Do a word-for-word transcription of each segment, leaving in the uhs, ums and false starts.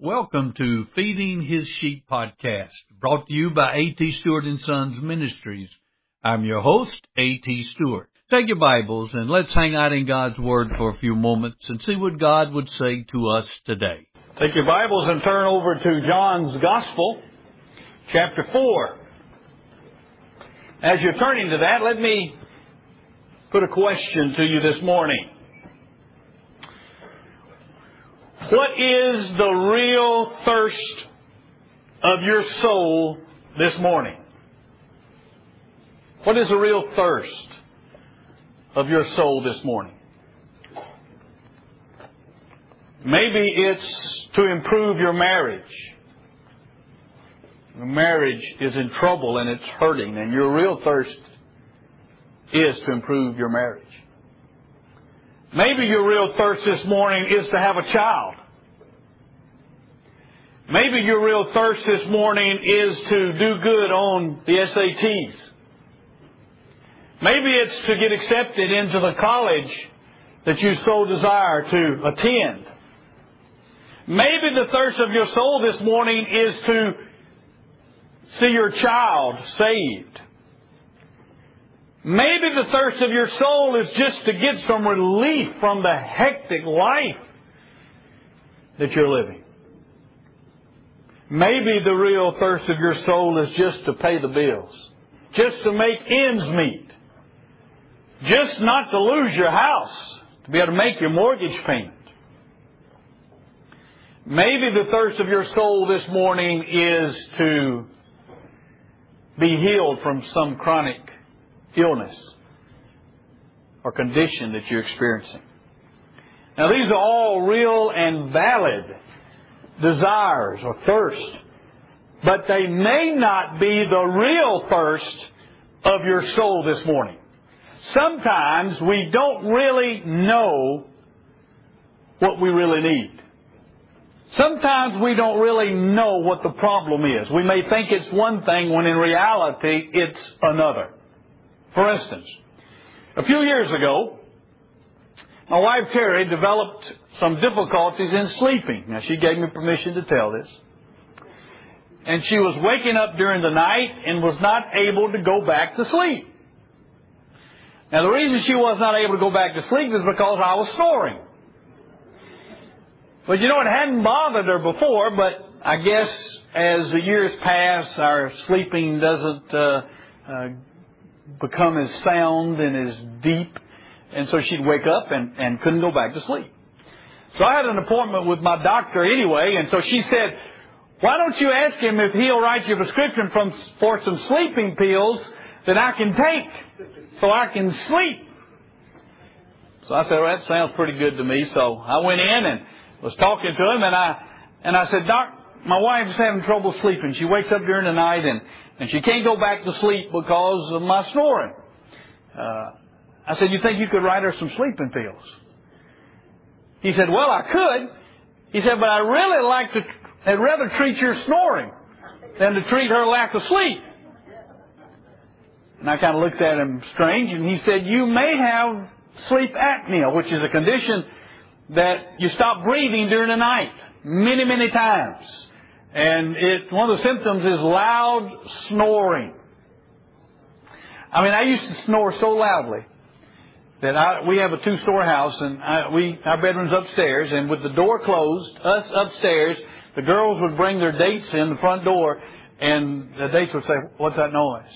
Welcome to Feeding His Sheep podcast, brought to you by A T. Stewart and Sons Ministries. I'm your host, A T. Stewart. Take your Bibles and let's hang out in God's Word for a few moments and see what God would say to us today. Take your Bibles and turn over to John's Gospel, chapter four. As you're turning to that, let me put a question to you this morning. What is the real thirst of your soul this morning? What is the real thirst of your soul this morning? Maybe it's to improve your marriage. Your marriage is in trouble and it's hurting, and your real thirst is to improve your marriage. Maybe your real thirst this morning is to have a child. Maybe your real thirst this morning is to do good on the S A Ts. Maybe it's to get accepted into the college that you so desire to attend. Maybe the thirst of your soul this morning is to see your child saved. Maybe the thirst of your soul is just to get some relief from the hectic life that you're living. Maybe the real thirst of your soul is just to pay the bills, just to make ends meet, just not to lose your house, to be able to make your mortgage payment. Maybe the thirst of your soul this morning is to be healed from some chronic illness or condition that you're experiencing. Now, these are all real and valid desires or thirst, but they may not be the real thirst of your soul this morning. Sometimes we don't really know what we really need. Sometimes we don't really know what the problem is. We may think it's one thing when in reality it's another. For instance, a few years ago, my wife Terry developed some difficulties in sleeping. Now, she gave me permission to tell this. And she was waking up during the night and was not able to go back to sleep. Now, the reason she was not able to go back to sleep is because I was snoring. But you know, it hadn't bothered her before, but I guess as the years pass, our sleeping doesn't uh, uh, become as sound and as deep. And so she'd wake up and, and couldn't go back to sleep. So I had an appointment with my doctor anyway, and so she said, why don't you ask him if he'll write you a prescription from, for some sleeping pills that I can take so I can sleep. So I said, well, that sounds pretty good to me. So I went in and was talking to him, and I and I said, Doc, my wife's having trouble sleeping. She wakes up during the night, and, and she can't go back to sleep because of my snoring. Uh, I said, you think you could write her some sleeping pills? He said, well, I could. He said, but I'd really like to, I'd rather treat your snoring than to treat her lack of sleep. And I kind of looked at him strange, and he said, you may have sleep apnea, which is a condition that you stop breathing during the night many, many times. And it, one of the symptoms is loud snoring. I mean, I used to snore so loudly that I, we have a two-story house, and I, we our bedroom's upstairs, and with the door closed, us upstairs, the girls would bring their dates in the front door, and the dates would say, what's that noise?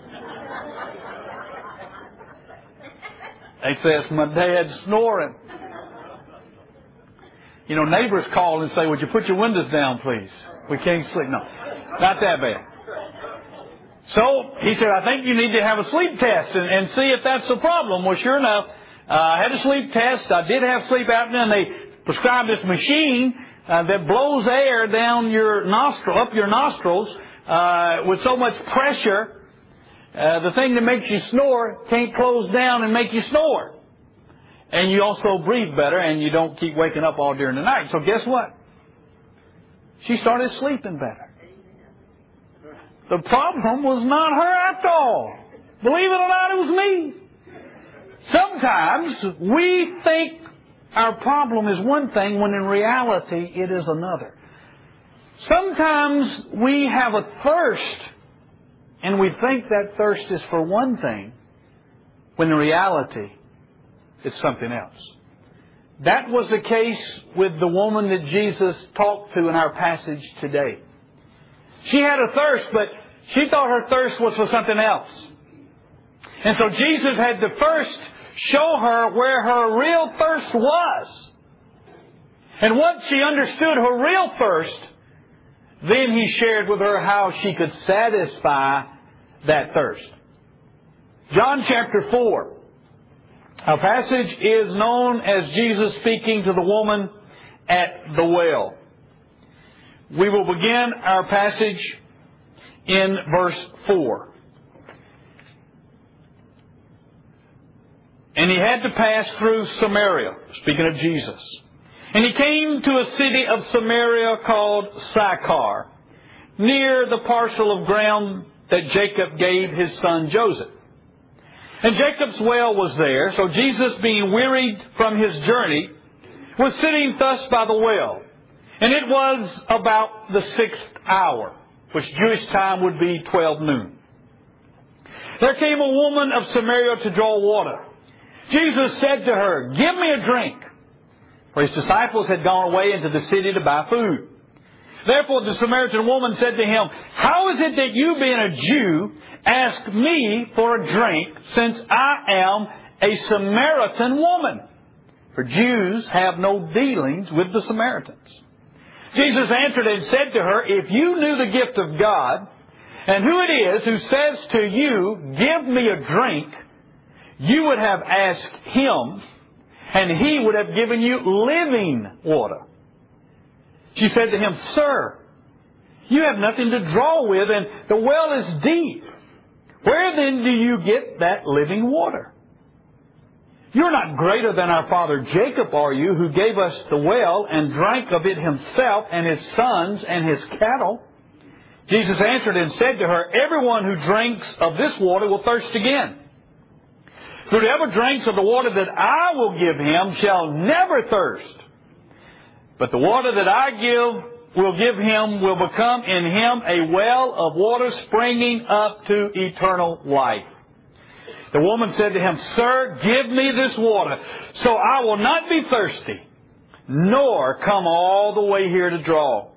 They'd say, it's my dad snoring. You know, neighbors call and say, would you put your windows down, please? We can't sleep. No, not that bad. So he said, I think you need to have a sleep test and, and see if that's the problem. Well, sure enough, uh, I had a sleep test. I did have sleep apnea, and they prescribed this machine uh, that blows air down your nostril, up your nostrils uh, with so much pressure. Uh, the thing that makes you snore can't close down and make you snore. And you also breathe better, and you don't keep waking up all during the night. So guess what? She started sleeping better. The problem was not her at all. Believe it or not, it was me. Sometimes we think our problem is one thing when in reality it is another. Sometimes we have a thirst, and we think that thirst is for one thing, when in reality, it's something else. That was the case with the woman that Jesus talked to in our passage today. She had a thirst, but she thought her thirst was for something else. And so Jesus had to first show her where her real thirst was. And once she understood her real thirst, then He shared with her how she could satisfy that thirst. John chapter four. Our passage is known as Jesus speaking to the woman at the well. We will begin our passage in verse four. And He had to pass through Samaria, speaking of Jesus. And He came to a city of Samaria called Sychar, near the parcel of ground that Jacob gave his son Joseph. And Jacob's well was there, so Jesus, being wearied from His journey, was sitting thus by the well. And it was about the sixth hour, which Jewish time would be twelve noon. There came a woman of Samaria to draw water. Jesus said to her, "Give me a drink." For His disciples had gone away into the city to buy food. Therefore the Samaritan woman said to Him, "How is it that you, being a Jew, ask me for a drink, since I am a Samaritan woman?" For Jews have no dealings with the Samaritans. Jesus answered and said to her, "If you knew the gift of God, and who it is who says to you, 'Give me a drink,' you would have asked Him, and He would have given you living water." She said to Him, "Sir, you have nothing to draw with, and the well is deep. Where then do you get that living water? You're not greater than our father Jacob, are you, who gave us the well and drank of it himself and his sons and his cattle?" Jesus answered and said to her, "Everyone who drinks of this water will thirst again. Whoever drinks of the water that I will give him shall never thirst. But the water that I give will give him will become in him a well of water springing up to eternal life." The woman said to Him, "Sir, give me this water, so I will not be thirsty, nor come all the way here to draw."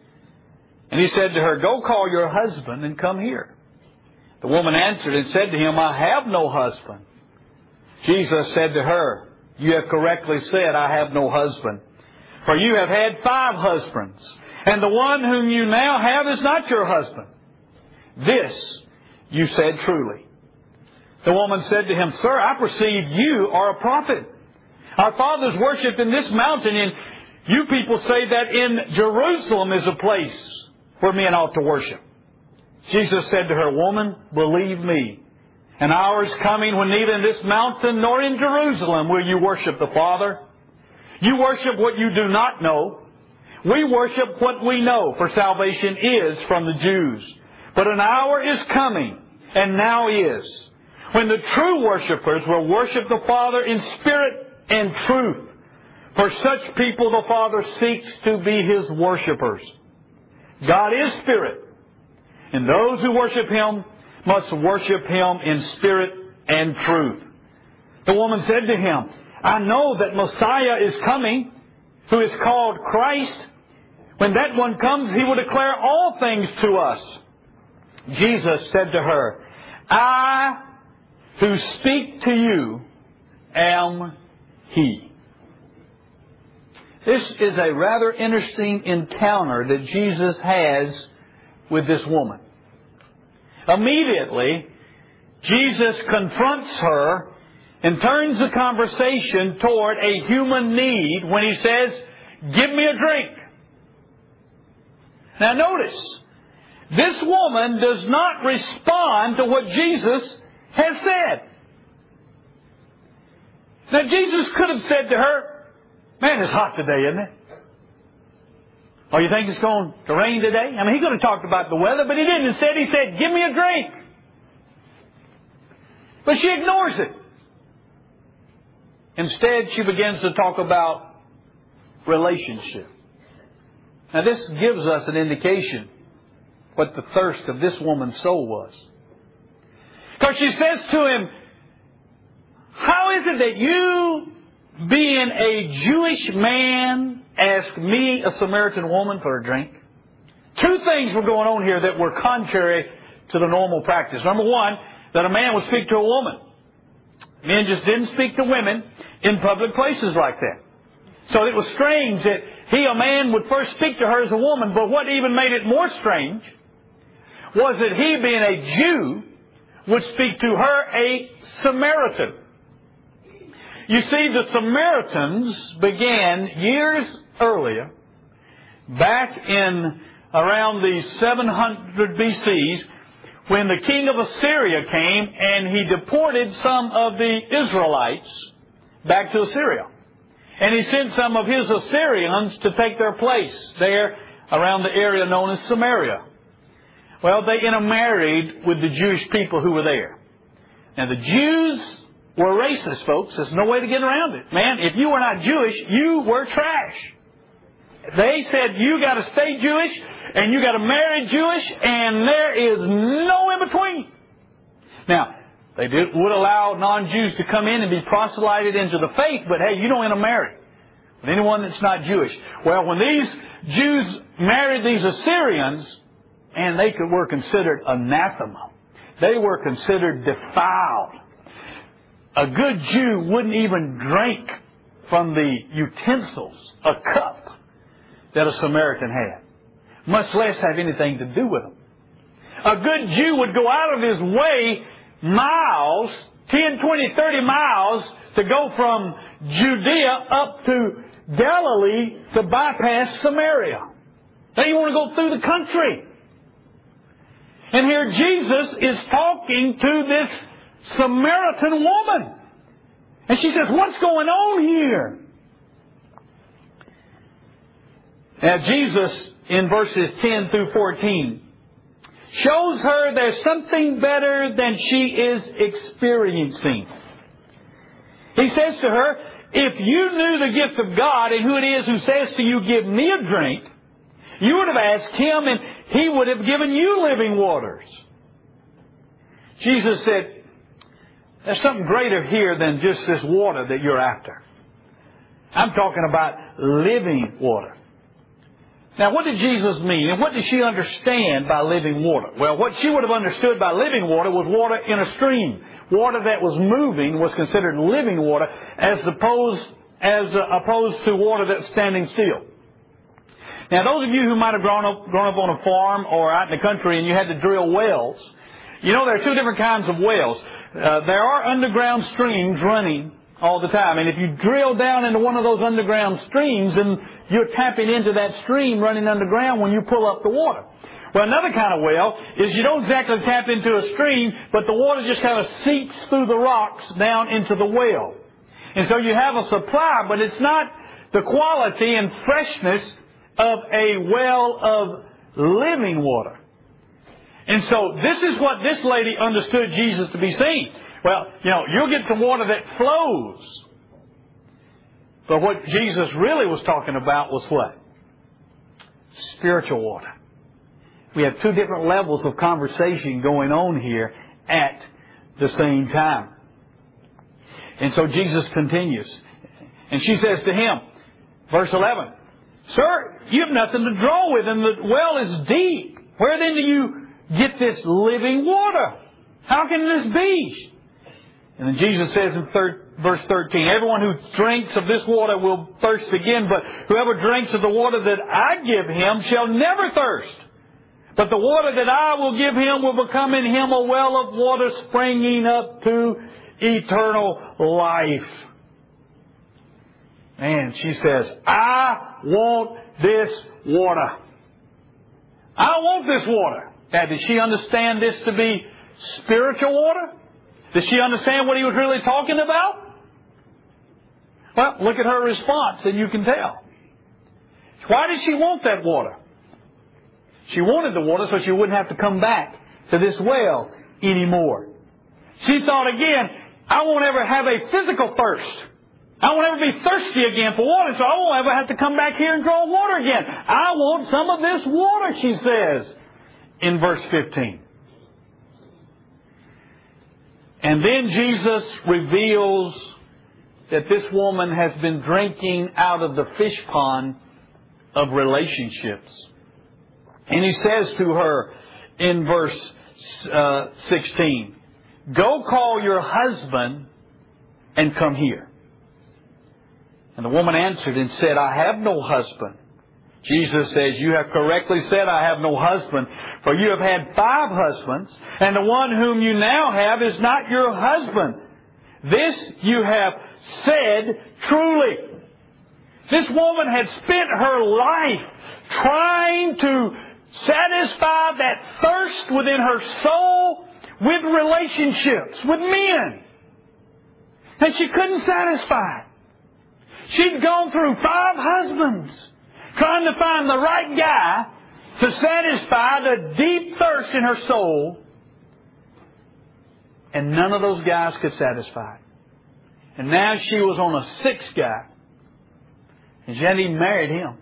And He said to her, "Go call your husband and come here." The woman answered and said to Him, "I have no husband." Jesus said to her, "You have correctly said, 'I have no husband.' For you have had five husbands, and the one whom you now have is not your husband. This you said truly." The woman said to Him, "Sir, I perceive you are a prophet. Our fathers worshipped in this mountain, and you people say that in Jerusalem is a place where men ought to worship." Jesus said to her, "Woman, believe me, an hour is coming when neither in this mountain nor in Jerusalem will you worship the Father. You worship what you do not know. We worship what we know, for salvation is from the Jews. But an hour is coming, and now is, when the true worshipers will worship the Father in spirit and truth. For such people the Father seeks to be His worshipers. God is spirit, and those who worship Him must worship Him in spirit and truth." The woman said to Him, "I know that Messiah is coming, who is called Christ. When that one comes, He will declare all things to us." Jesus said to her, "I who speak to you am He." This is a rather interesting encounter that Jesus has with this woman. Immediately, Jesus confronts her and turns the conversation toward a human need when He says, "Give me a drink." Now notice, this woman does not respond to what Jesus has said. Now Jesus could have said to her, "Man, it's hot today, isn't it? Oh, you think it's going to rain today?" I mean, He could have talked about the weather, but He didn't. Instead, He said, "Give me a drink." But she ignores it. Instead, she begins to talk about relationship. Now this gives us an indication what the thirst of this woman's soul was. Because she says to him, how is it that you, being a Jewish man, ask me, a Samaritan woman, for a drink? Two things were going on here that were contrary to the normal practice. Number one, that a man would speak to a woman. Men just didn't speak to women in public places like that. So it was strange that he, a man, would first speak to her as a woman, but what even made it more strange was that he, being a Jew, would speak to her, a Samaritan. You see, the Samaritans began years earlier, back in around the seven hundred B C, when the king of Assyria came and he deported some of the Israelites back to Assyria. And he sent some of his Assyrians to take their place there around the area known as Samaria. Well, they intermarried with the Jewish people who were there. Now, the Jews were racist, folks. There's no way to get around it. Man, if you were not Jewish, you were trash. They said you got to stay Jewish and you got to marry Jewish, and there is no in between. Now, they did, would allow non-Jews to come in and be proselyted into the faith, but hey, you don't intermarry with anyone that's not Jewish. Well, when these Jews married these Assyrians, and they could, were considered anathema. They were considered defiled. A good Jew wouldn't even drink from the utensils, a cup, that a Samaritan had, much less have anything to do with them. A good Jew would go out of his way miles, ten, twenty, thirty miles, to go from Judea up to Galilee to bypass Samaria. They want to go through the country. And here Jesus is talking to this Samaritan woman. And she says, what's going on here? Now Jesus, in verses ten through fourteen, shows her there's something better than she is experiencing. He says to her, if you knew the gift of God and who it is who says to you, give me a drink, you would have asked Him and He would have given you living waters. Jesus said, there's something greater here than just this water that you're after. I'm talking about living water. Now, what did Jesus mean? And what did she understand by living water? Well, what she would have understood by living water was water in a stream. Water that was moving was considered living water as opposed, as opposed to water that's standing still. Now, those of you who might have grown up, grown up on a farm or out in the country and you had to drill wells, you know there are two different kinds of wells. Uh, there are underground streams running all the time. And if you drill down into one of those underground streams, then you're tapping into that stream running underground when you pull up the water. Well, another kind of well is you don't exactly tap into a stream, but the water just kind of seeps through the rocks down into the well. And so you have a supply, but it's not the quality and freshness of a well of living water. And so this is what this lady understood Jesus to be saying. Well, you know, you'll get some water that flows. But what Jesus really was talking about was what? Spiritual water. We have two different levels of conversation going on here at the same time. And so Jesus continues. And she says to him, verse eleven, Sir, you have nothing to draw with, and the well is deep. Where then do you get this living water? How can this be? And then Jesus says in third, verse thirteen, everyone who drinks of this water will thirst again, but whoever drinks of the water that I give him shall never thirst. But the water that I will give him will become in him a well of water springing up to eternal life. And she says, I want this water. I want this water. Now, did she understand this to be spiritual water? Did she understand what he was really talking about? Well, look at her response and you can tell. Why did she want that water? She wanted the water so she wouldn't have to come back to this well anymore. She thought again, I won't ever have a physical thirst. I won't ever be thirsty again for water, so I won't ever have to come back here and draw water again. I want some of this water, she says in verse fifteen. And then Jesus reveals that this woman has been drinking out of the fish pond of relationships. And He says to her in verse uh, sixteen, "Go call your husband and come here." And the woman answered and said, "I have no husband." Jesus says, "You have correctly said, I have no husband, for you have had five husbands, and the one whom you now have is not your husband. This you have said truly." This woman had spent her life trying to satisfy that thirst within her soul with relationships, with men. And she couldn't satisfy it. She'd gone through five husbands trying to find the right guy to satisfy the deep thirst in her soul. And none of those guys could satisfy it. And now she was on a sixth guy. And she hadn't even married him.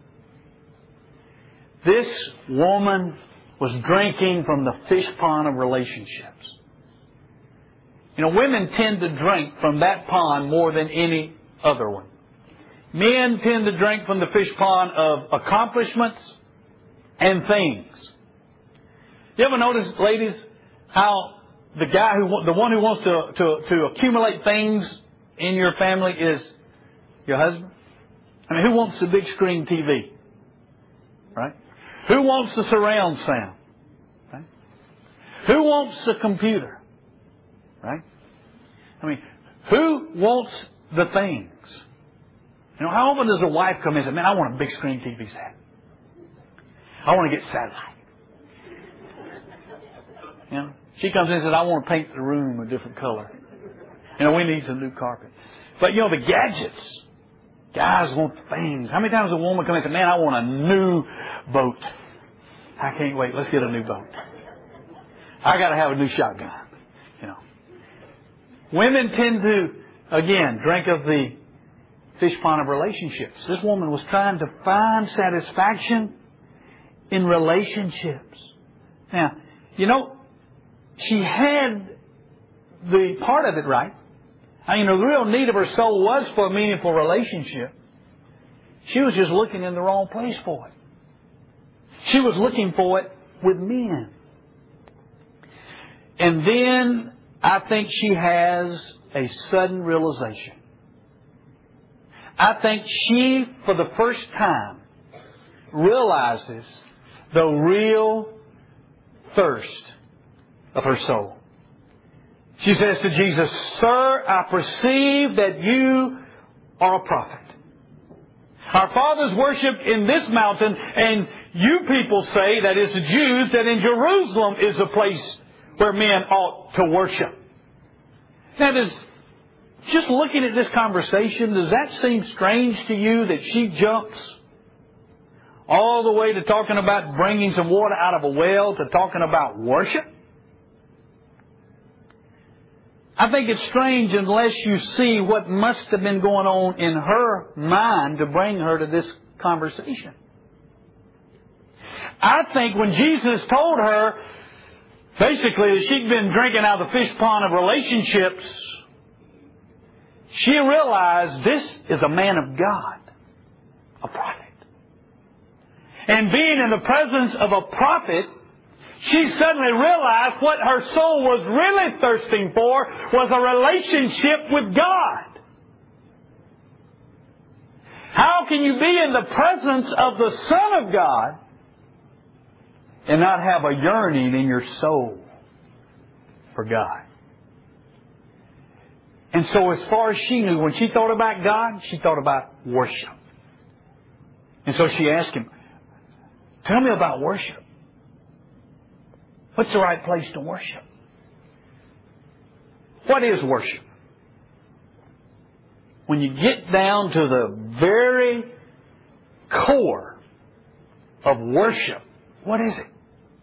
This woman was drinking from the fish pond of relationships. You know, women tend to drink from that pond more than any other one. Men tend to drink from the fish pond of accomplishments and things. You ever notice, ladies, how the guy who, the one who wants to, to, to accumulate things in your family is your husband? I mean, who wants the big screen T V? Right? Who wants the surround sound? Right? Who wants the computer? Right? I mean, who wants the things? You know, how often does a wife come in and say, "Man, I want a big screen T V set. I want to get satellite." You know, she comes in and says, "I want to paint the room a different color. You know, we need some new carpet." But you know, the gadgets. Guys want things. How many times a woman comes in and says, "Man, I want a new boat. I can't wait. Let's get a new boat. I got to have a new shotgun." You know, women tend to, again, drink of the fish pond of relationships. This woman was trying to find satisfaction in relationships. Now, you know, she had the part of it right. I mean, the real need of her soul was for a meaningful relationship. She was just looking in the wrong place for it. She was looking for it with men. And then I think she has a sudden realization. I think she, for the first time, realizes the real thirst of her soul. She says to Jesus, "Sir, I perceive that you are a prophet. Our fathers worshipped in this mountain, and you people say," that is the Jews, "that in Jerusalem is a place where men ought to worship." Now, does, just looking at this conversation, does that seem strange to you that she jumps all the way to talking about bringing some water out of a well to talking about worship? I think it's strange unless you see what must have been going on in her mind to bring her to this conversation. I think when Jesus told her, basically, that she'd been drinking out of the fish pond of relationships, she realized this is a man of God, a prophet. And being in the presence of a prophet, she suddenly realized what her soul was really thirsting for was a relationship with God. How can you be in the presence of the Son of God and not have a yearning in your soul for God? And so as far as she knew, when she thought about God, she thought about worship. And so she asked him, "Tell me about worship. What's the right place to worship?" What is worship? When you get down to the very core of worship, what is it?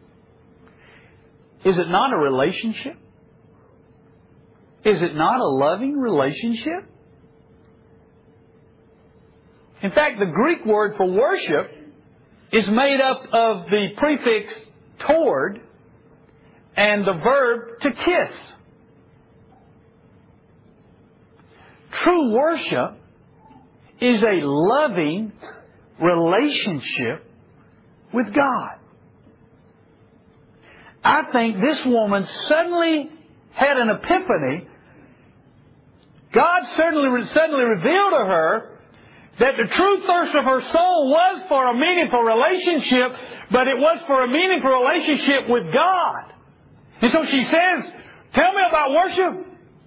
Is it not a relationship? Is it not a loving relationship? In fact, the Greek word for worship is made up of the prefix toward and the verb to kiss. True worship is a loving relationship with God. I think this woman suddenly had an epiphany. God certainly suddenly revealed to her that the true thirst of her soul was for a meaningful relationship, but it was for a meaningful relationship with God. And so she says, tell me about worship.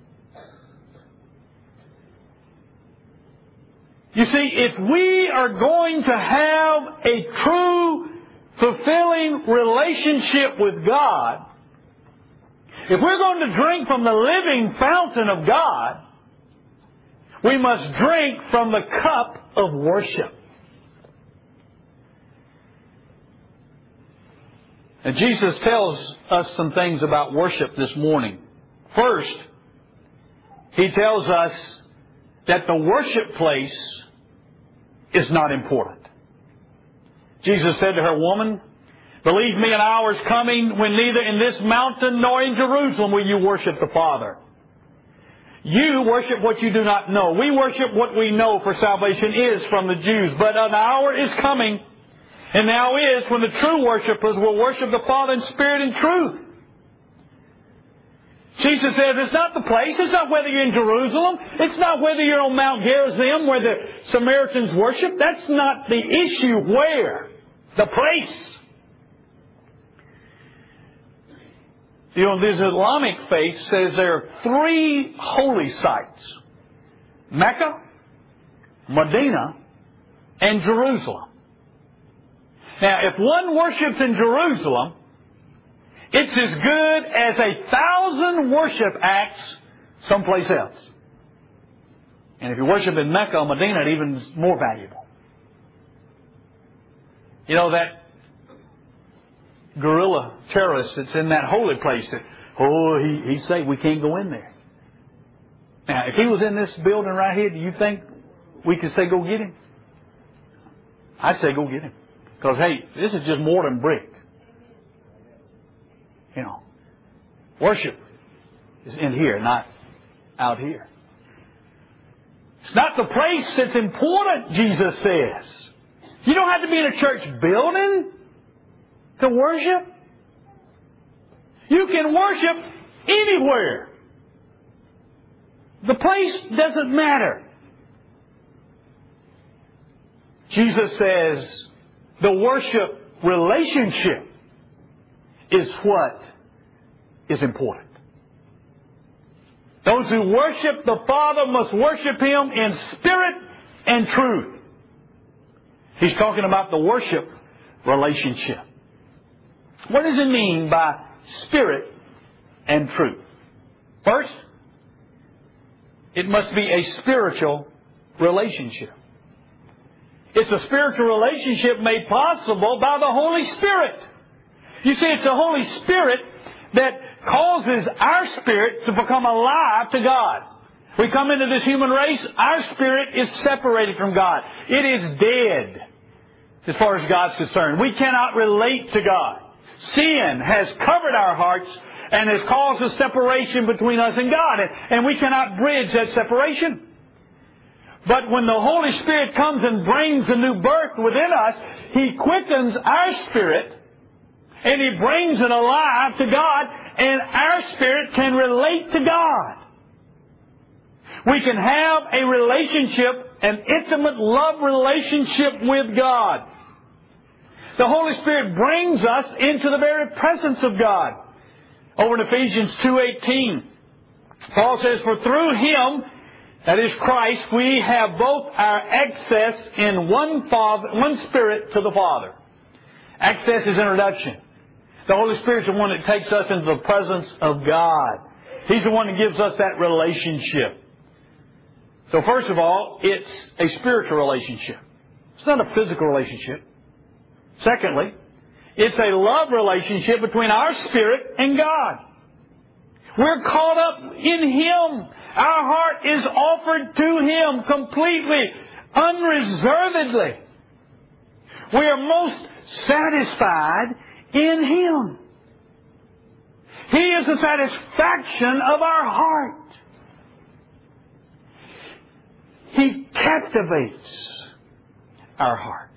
You see, if we are going to have a true, fulfilling relationship with God, if we're going to drink from the living fountain of God, we must drink from the cup of worship. And Jesus tells us some things about worship this morning. First, He tells us that the worship place is not important. Jesus said to her, woman, believe me, an hour is coming when neither in this mountain nor in Jerusalem will you worship the Father. You worship what you do not know. We worship what we know, for salvation is from the Jews. But an hour is coming, and now is, when the true worshipers will worship the Father in spirit and truth. Jesus says it's not the place. It's not whether you're in Jerusalem. It's not whether you're on Mount Gerizim where the Samaritans worship. That's not the issue. Where? The place. You know, the Islamic faith says there are three holy sites. Mecca, Medina, and Jerusalem. Now, if one worships in Jerusalem, it's as good as a thousand worship acts someplace else. And if you worship in Mecca or Medina, it's even more valuable. You know, that guerrilla terrorist that's in that holy place, that, oh, he, he'd say we can't go in there. Now, if he was in this building right here, do you think we could say go get him? I'd say go get him. Because, hey, this is just more than brick. You know, worship is in here, not out here. It's not the place that's important, Jesus says. You don't have to be in a church building to worship. You can worship anywhere. The place doesn't matter. Jesus says the worship relationship is what is important. Those who worship the Father must worship Him in spirit and truth. He's talking about the worship relationship. What does it mean by spirit and truth? First, it must be a spiritual relationship. It's a spiritual relationship made possible by the Holy Spirit. You see, it's the Holy Spirit that causes our spirit to become alive to God. We come into this human race, our spirit is separated from God. It is dead as far as God's concerned. We cannot relate to God. Sin has covered our hearts and has caused a separation between us and God. And we cannot bridge that separation. But when the Holy Spirit comes and brings a new birth within us, He quickens our spirit and He brings it alive to God, and our spirit can relate to God. We can have a relationship, an intimate love relationship with God. The Holy Spirit brings us into the very presence of God. Over in Ephesians two eighteen, Paul says, for through Him, that is Christ, we have both our access in one Father, one Spirit to the Father. Access is introduction. The Holy Spirit is the one that takes us into the presence of God. He's the one that gives us that relationship. So first of all, it's a spiritual relationship. It's not a physical relationship. Secondly, it's a love relationship between our spirit and God. We're caught up in Him. Our heart is offered to Him completely. unreservedly. We are most satisfied in Him. He is the satisfaction of our heart. He captivates our heart.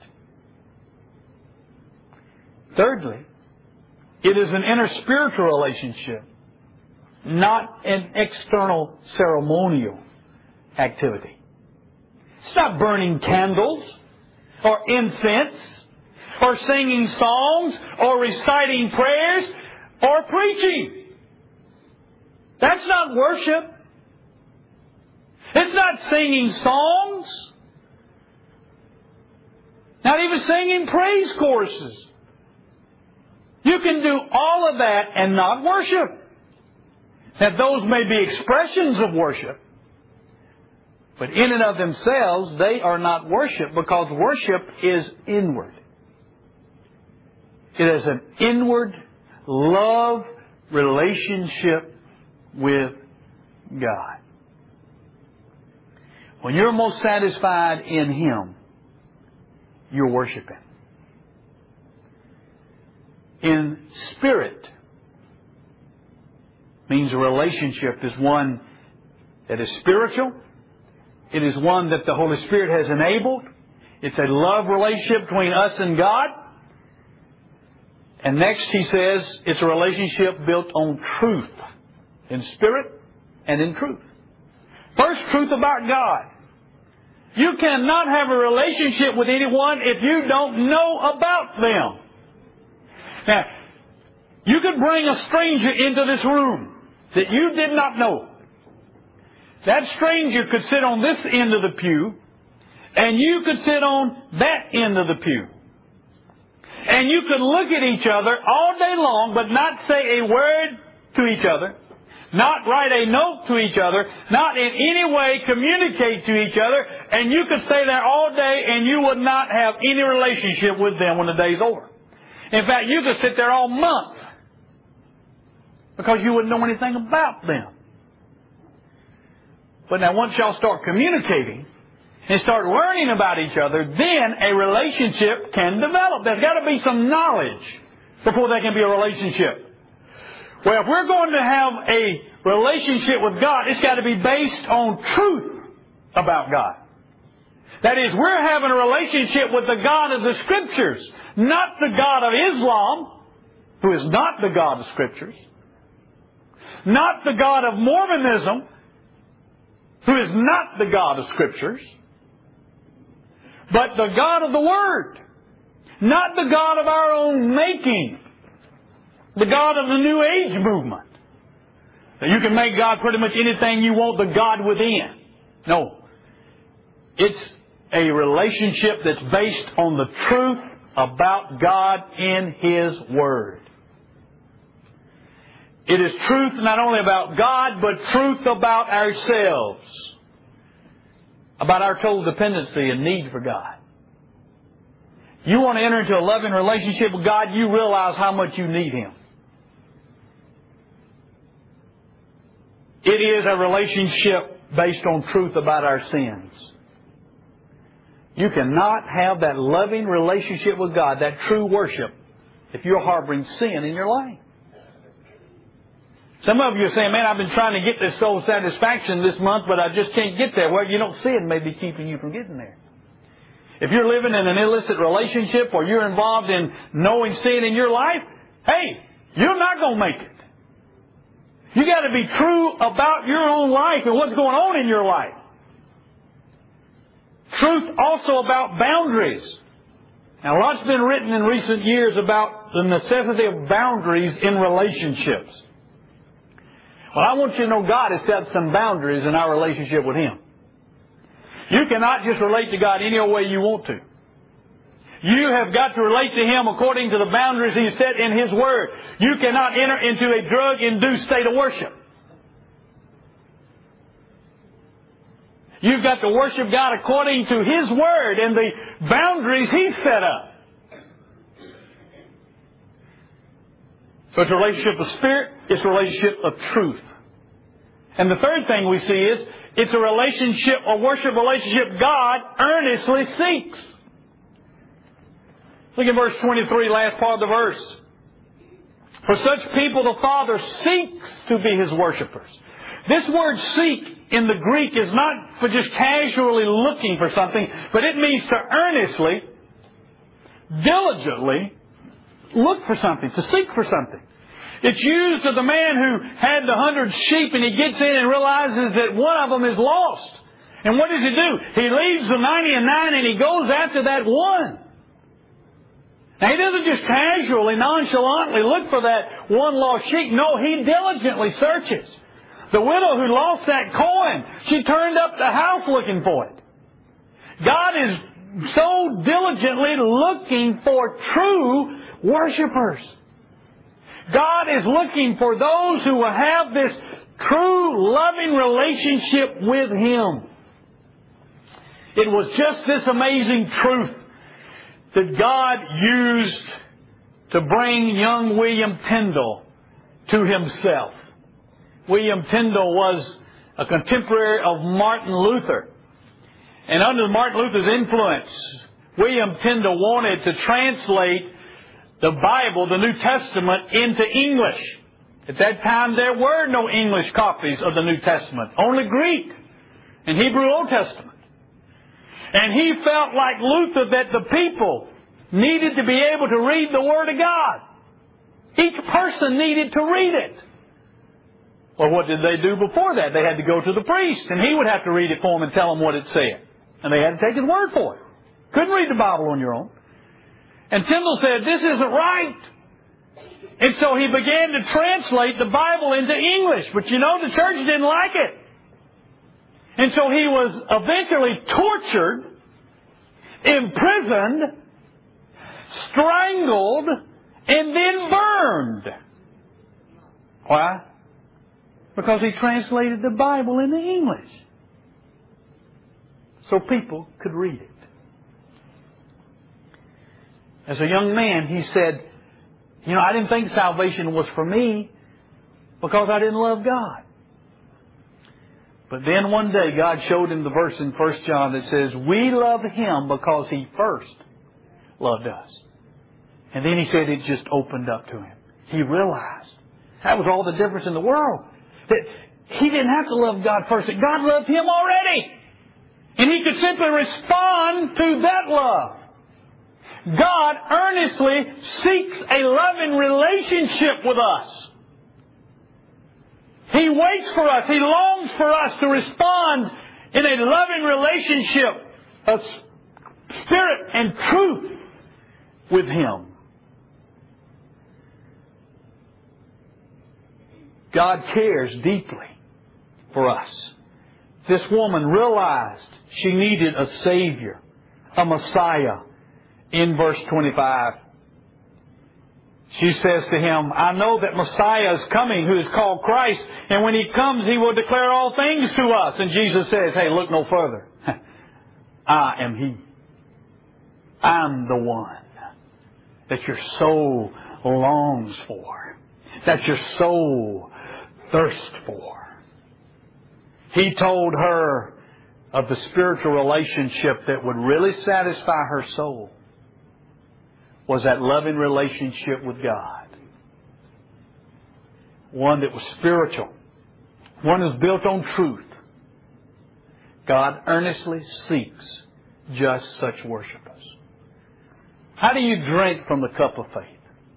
Thirdly, it is an inner spiritual relationship, not an external ceremonial activity. It's not burning candles or incense or singing songs or reciting prayers or preaching. That's not worship. It's not singing songs. Not even singing praise choruses. You can do all of that and not worship. Now, those may be expressions of worship, but in and of themselves, they are not worship, because worship is inward. It is an inward love relationship with God. When you're most satisfied in Him, you're worshiping. In spirit means a relationship is one that is spiritual. It is one that the Holy Spirit has enabled. It's a love relationship between us and God. And next he says it's a relationship built on truth. In spirit and in truth. First, truth about God. You cannot have a relationship with anyone if you don't know about them. Now, you could bring a stranger into this room that you did not know. That stranger could sit on this end of the pew, and you could sit on that end of the pew. And you could look at each other all day long, but not say a word to each other, not write a note to each other, not in any way communicate to each other, and you could stay there all day and you would not have any relationship with them when the day's over. In fact, you could sit there all month because you wouldn't know anything about them. But now once y'all start communicating and start learning about each other, then a relationship can develop. There's got to be some knowledge before there can be a relationship. Well, if we're going to have a relationship with God, it's got to be based on truth about God. That is, we're having a relationship with the God of the Scriptures, not the God of Islam, who is not the God of Scriptures, not the God of Mormonism, who is not the God of Scriptures, but the God of the Word, not the God of our own making, the God of the New Age movement. Now, you can make God pretty much anything you want, the God within. No. It's a relationship that's based on the truth about God in His Word. It is truth not only about God, but truth about ourselves. About our total dependency and need for God. You want to enter into a loving relationship with God, you realize how much you need Him. It is a relationship based on truth about our sins. You cannot have that loving relationship with God, that true worship, if you're harboring sin in your life. Some of you are saying, man, I've been trying to get this soul satisfaction this month, but I just can't get there. Well, you don't see it may be keeping you from getting there. If you're living in an illicit relationship or you're involved in knowing sin in your life, hey, you're not going to make it. You got to be true about your own life and what's going on in your life. Truth also about boundaries. Now, a lot's been written in recent years about the necessity of boundaries in relationships. Well, I want you to know God has set some boundaries in our relationship with Him. You cannot just relate to God any old way you want to. You have got to relate to Him according to the boundaries He set in His Word. You cannot enter into a drug-induced state of worship. You've got to worship God according to His Word and the boundaries He's set up. So it's a relationship of spirit, it's a relationship of truth. And the third thing we see is, it's a relationship, a worship relationship God earnestly seeks. Look at verse twenty-three, last part of the verse. For such people the Father seeks to be His worshipers. This word seek in the Greek is not for just casually looking for something, but it means to earnestly, diligently look for something, to seek for something. It's used of the man who had the hundred sheep and he gets in and realizes that one of them is lost. And what does he do? He leaves the ninety and nine and he goes after that one. Now, he doesn't just casually, nonchalantly look for that one lost sheep. No, he diligently searches. The widow who lost that coin, she turned up the house looking for it. God is so diligently looking for true worshipers. God is looking for those who will have this true, loving relationship with Him. It was just this amazing truth that God used to bring young William Tyndale to Himself. William Tyndale was a contemporary of Martin Luther. And under Martin Luther's influence, William Tyndale wanted to translate the Bible, the New Testament, into English. At that time, there were no English copies of the New Testament, only Greek and Hebrew Old Testament. And he felt like Luther that the people needed to be able to read the Word of God. Each person needed to read it. Well, what did they do before that? They had to go to the priest, and he would have to read it for them and tell them what it said. And they had to take his word for it. Couldn't read the Bible on your own. And Tyndale said, this isn't right. And so he began to translate the Bible into English. But you know, the church didn't like it. And so he was eventually tortured, imprisoned, strangled, and then burned. Why? Because he translated the Bible into English. So people could read it. As a young man, he said, you know, I didn't think salvation was for me because I didn't love God. But then one day God showed him the verse in First John that says, we love Him because He first loved us. And then he said it just opened up to him. He realized that was all the difference in the world. That he didn't have to love God first. That God loved him already. And he could simply respond to that love. God earnestly seeks a loving relationship with us. He waits for us. He longs for us to respond in a loving relationship of spirit and truth with Him. God cares deeply for us. This woman realized she needed a Savior, a Messiah. In verse twenty-five, she says to him, I know that Messiah is coming, who is called Christ, and when He comes, He will declare all things to us. And Jesus says, hey, look no further. I am He. I'm the one that your soul longs for, that your soul thirsts for. He told her of the spiritual relationship that would really satisfy her soul was that loving relationship with God. One that was spiritual. One that's built on truth. God earnestly seeks just such worshipers. How do you drink from the cup of faith?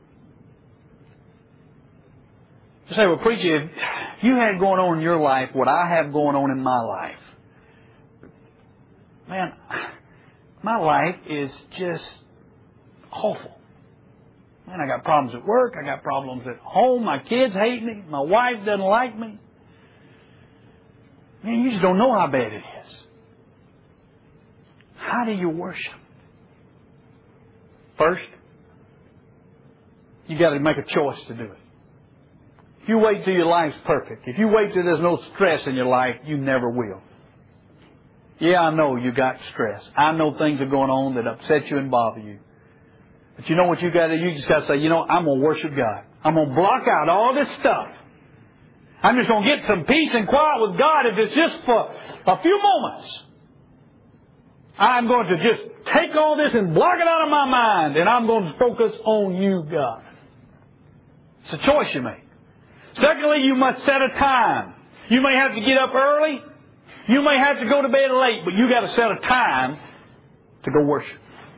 You say, well, preacher, if you had going on in your life what I have going on in my life, man, my life is just awful. Man, I got problems at work. I got problems at home. My kids hate me. My wife doesn't like me. Man, you just don't know how bad it is. How do you worship? First, you got to make a choice to do it. If you wait till your life's perfect, if you wait till there's no stress in your life, you never will. Yeah, I know you got stress. I know things are going on that upset you and bother you. But you know what you got to do? You just got to say, you know, I'm going to worship God. I'm going to block out all this stuff. I'm just going to get some peace and quiet with God if it's just for a few moments. I'm going to just take all this and block it out of my mind, and I'm going to focus on you, God. It's a choice you make. Secondly, you must set a time. You may have to get up early. You may have to go to bed late, but you got to set a time to go worship.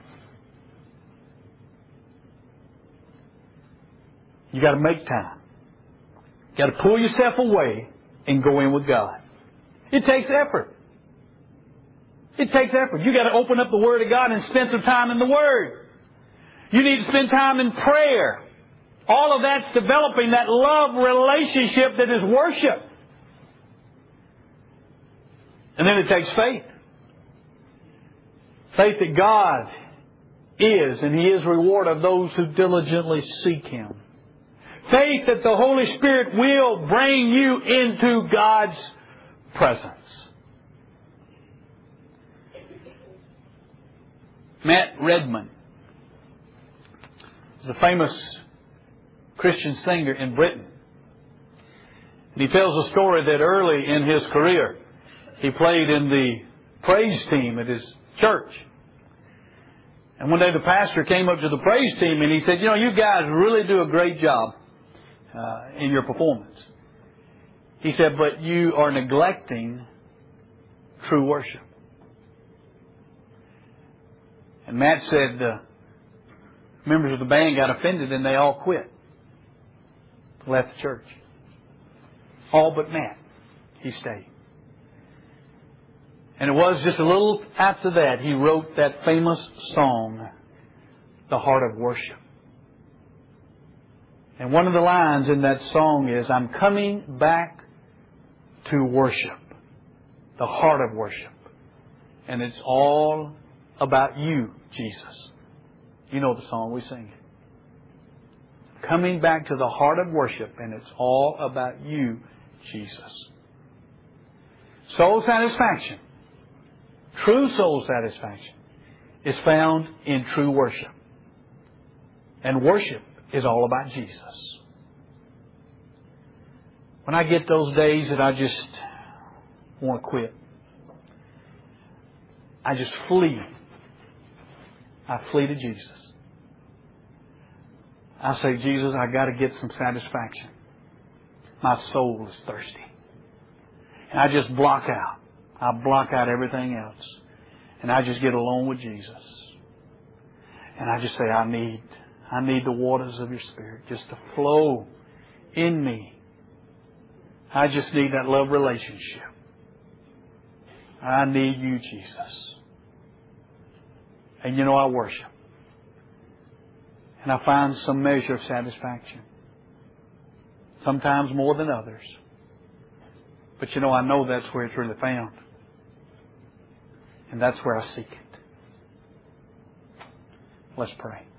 You got to make time. You got to pull yourself away and go in with God. It takes effort. It takes effort. You got to open up the Word of God and spend some time in the Word. You need to spend time in prayer. All of that's developing that love relationship that is worship. And then it takes faith. Faith that God is, and He is reward of those who diligently seek Him. Faith that the Holy Spirit will bring you into God's presence. Matt Redman is a famous Christian singer in Britain. And he tells a story that early in his career, he played in the praise team at his church. And one day the pastor came up to the praise team and he said, you know, you guys really do a great job uh, in your performance. He said, but you are neglecting true worship. And Matt said, uh, members of the band got offended and they all quit. Left the church. All but Matt. He stayed. And it was just a little after that he wrote that famous song, The Heart of Worship. And one of the lines in that song is, I'm coming back to worship. The heart of worship. And it's all about you, Jesus. You know the song, we sing it. Coming back to the heart of worship, and it's all about you, Jesus. Soul satisfaction, true soul satisfaction, is found in true worship. And worship is all about Jesus. When I get those days that I just want to quit, I just flee. I flee to Jesus. I say, Jesus, I got to get some satisfaction. My soul is thirsty. And I just block out. I block out everything else. And I just get alone with Jesus. And I just say, I need, I need the waters of your Spirit just to flow in me. I just need that love relationship. I need you, Jesus. And you know, I worship. And I find some measure of satisfaction. Sometimes more than others. But you know, I know that's where it's really found. And that's where I seek it. Let's pray.